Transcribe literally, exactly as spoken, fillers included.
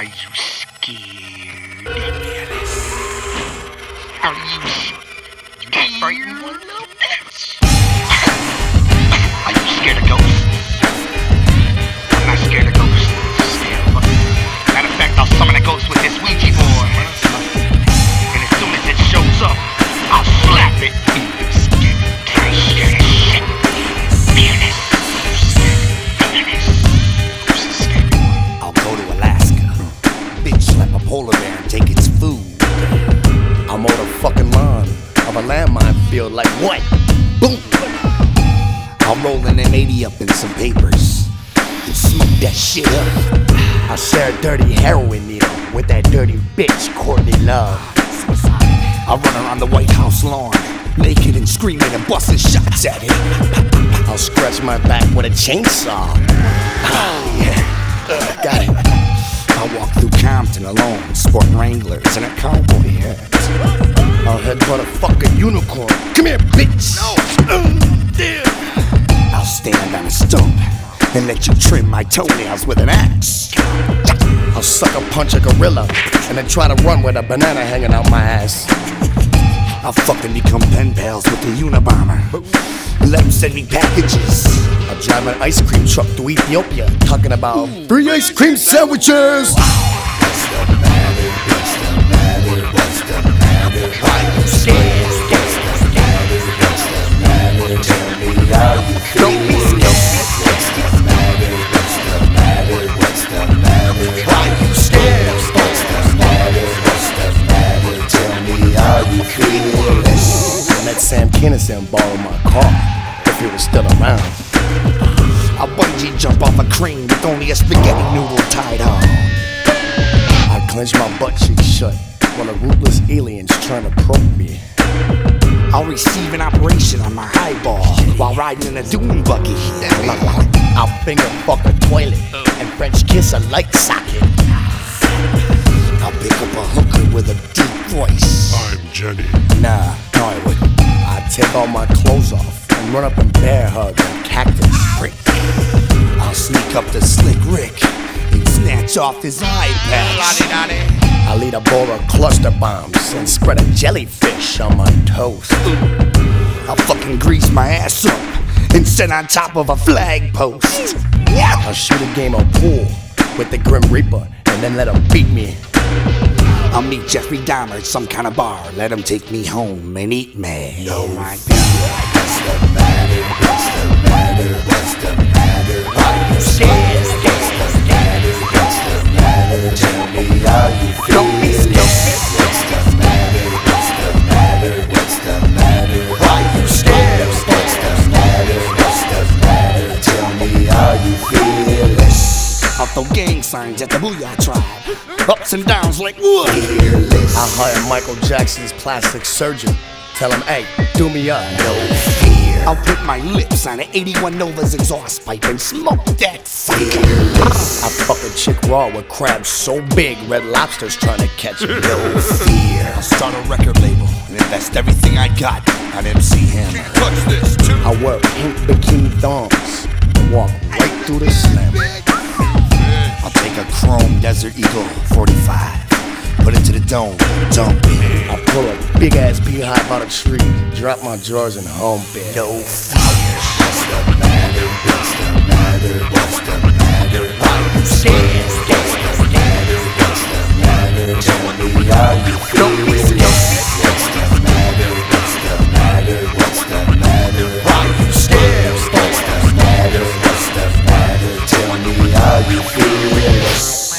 Are you scared? Are you scared? You that frightened one little bitch? Are you scared of ghosts? I'm not scared of ghosts. Still. Matter of fact, I'll summon a ghost with this Ouija board. And as soon as it shows up, I'll slap it. You scared? I'm scared of shit. Fearless. I'll go to Alaska, bitch slap a polar bear and take its food. I'm on the fucking lawn of a landmine field like what? Boom! I'm rolling an eighty up in some papers and smoke that shit up. I'll share a dirty heroin needle with that dirty bitch Courtney Love. I'll run around the White House lawn, naked and screaming and busting shots at it. I'll scratch my back with a chainsaw. Oh yeah, got it. I'll walk through Compton alone, sporting Wranglers and a cowboy hat. I'll headbutt a fucking unicorn. Come here, bitch! No! I'll stand on a stump and let you trim my toenails with an axe. I'll sucker punch a gorilla and then try to run with a banana hanging out my ass. I'll fucking become pen pals with the Unabomber and let him send me packages. I'll drive an ice cream truck to Ethiopia talking about free ice cream sandwiches. What's the matter? What's the matter? What's the matter? Why you scared? What's the matter? What's the matter? Tell me how you feel. Don't be scared. What's the matter? What's the matter? What's the matter? Why you scared? What's the matter? What's the matter? Tell me how you feel. I let Sam Kinison borrow my car if he was still around. I'll bungee jump off a crane with only a spaghetti noodle tied on. I clench my butt cheeks shut while a ruthless alien's trying to probe me. I'll receive an operation on my highball while riding in a dune buggy. I'll finger fuck a toilet and French kiss a light socket. I'll pick up a hooker with a deep voice. I'm Jenny. Nah, no I wouldn't. I'd take all my clothes off and run up and bear hug a cactus prick. I'll sneak up to Slick Rick and snatch off his eye patch. I'll eat a bowl of cluster bombs and spread a jellyfish on my toast. I'll fucking grease my ass up and sit on top of a flag post. I'll shoot a game of pool with the Grim Reaper and then let him beat me. I'll meet Jeffrey Dahmer at some kind of bar, let him take me home and eat me. No, my God. What's the matter? What's the matter? What's the matter? Why you scared? What's the matter? What's the matter? Tell me how you feel. Don't be scared. What's the matter? What's the matter? What's the matter? Why you scared? What's the matter? What's the matter? Tell me how you feel. I'll throw gang signs at the Booyah Tribe, ups and downs like wood. I'll hire Michael Jackson's plastic surgeon. Tell him, hey, do me up. No fear. I'll put my lips on an eighty-one Nova's exhaust pipe and smoke that fucker. I'll fuck a chick raw with crabs so big Red Lobster's trying to catch it. No fear. I'll start a record label and invest everything I got on M C Hammer. Touch this too. I'll wear pink bikini thongs and walk right through the slam. I'll take a chrome Desert Eagle forty-five, put it to the dome, dump it. I'll pull a big ass beehive out of a tree, drop my drawers in home bed. No fear. What's the matter? What's the matter? What's the matter? Why you scared? What's the matter? What's the matter? Tell